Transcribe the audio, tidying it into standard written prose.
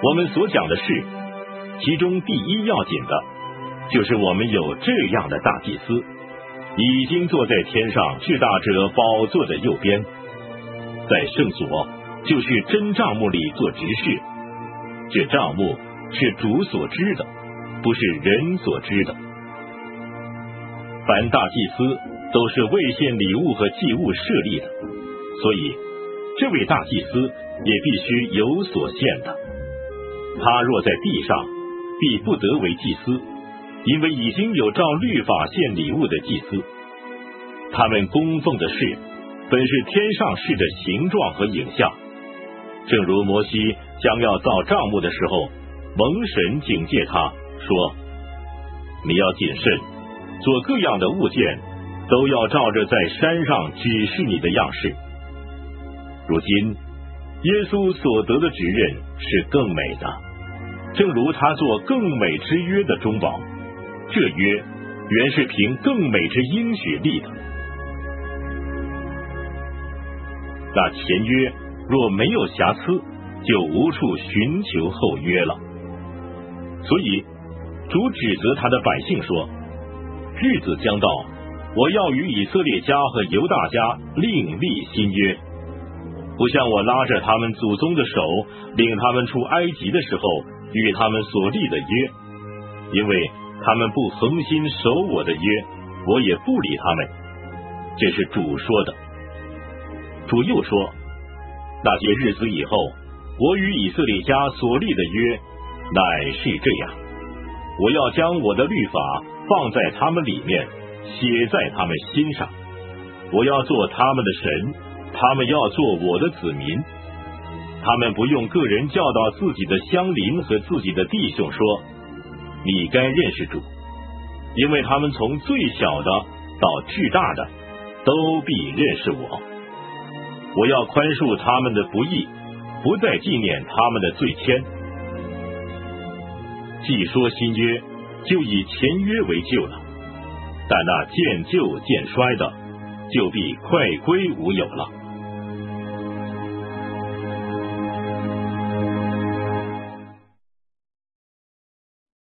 我们所讲的事，其中第一要紧的，就是我们有这样的大祭司，已经坐在天上至大者宝座的右边，在圣所，就是真帐幕里做执事。这帐幕是主所知的，不是人所知的。凡大祭司都是为献礼物和祭物设立的，所以这位大祭司也必须有所献的。他若在地上，必不得为祭司，因为已经有照律法献礼物的祭司。他们供奉的事，本是天上事的形状和影像。正如摩西将要造帐幕的时候，蒙神警戒他说：你要谨慎，做各样的物件，都要照着在山上指示你的样式。如今耶稣所得的职任是更美的，正如他做更美之约的中保，这约原是凭更美之应许立的。那前约若没有瑕疵，就无处寻求后约了。所以主指责他的百姓说：日子将到，我要与以色列家和犹大家另立新约，不像我拉着他们祖宗的手领他们出埃及的时候与他们所立的约，因为他们不恒心守我的约，我也不理他们。这是主说的。主又说：那些日子以后，我与以色列家所立的约乃是这样，我要将我的律法放在他们里面，写在他们心上，我要做他们的神，他们要做我的子民。他们不用个人教导自己的乡邻和自己的弟兄说：你该认识主，因为他们从最小的到至大的都必认识我。我要宽恕他们的不义，不再纪念他们的罪愆。既说新约，就以前约为旧了，但那渐旧渐衰的，就必快归无有了。